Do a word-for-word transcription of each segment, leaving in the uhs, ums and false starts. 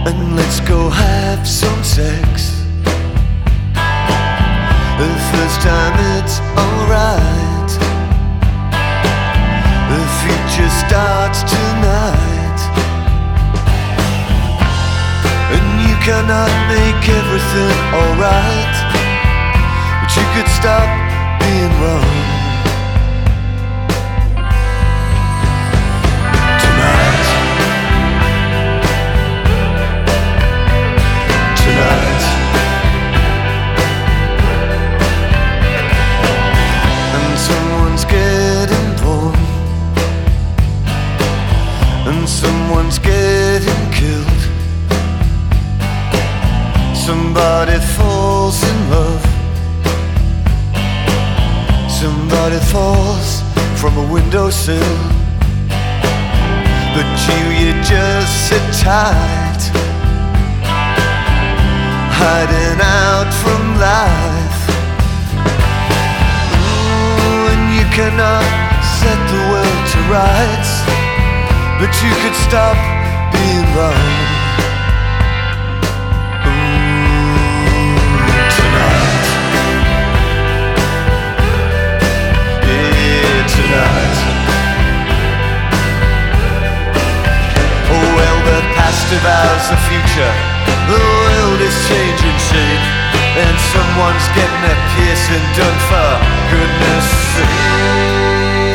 and let's go have some sex. The first time it's alright. The future starts tonight, and you cannot make everything alright, but you could stop being wrong. Tonight, tonight, and someone's getting born, and someone's getting killed. Somebody falls in love, somebody falls from a windowsill, but you, you just sit tight, hiding out from life. Ooh, and you cannot set the world to rights, but you could stop being wrong. Ooh, tonight, yeah, tonight. Oh well, the past devours the future. The world is changing shape, and someone's getting a piercing done for goodness sake.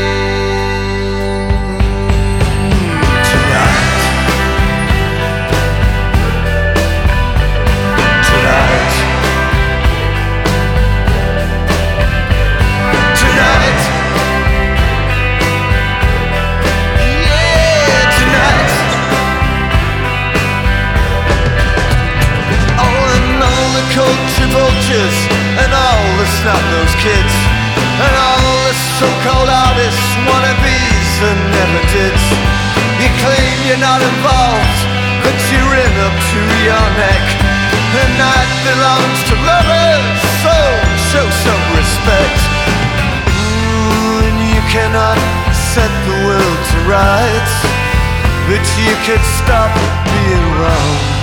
Vultures and all the snot-nosed kids, and all the so-called artists, wannabes and never-dids. You claim you're not involved, but you're in up to your neck. The night belongs to lovers, so show some respect. Ooh, and you cannot set the world to rights, but you could stop being wrong.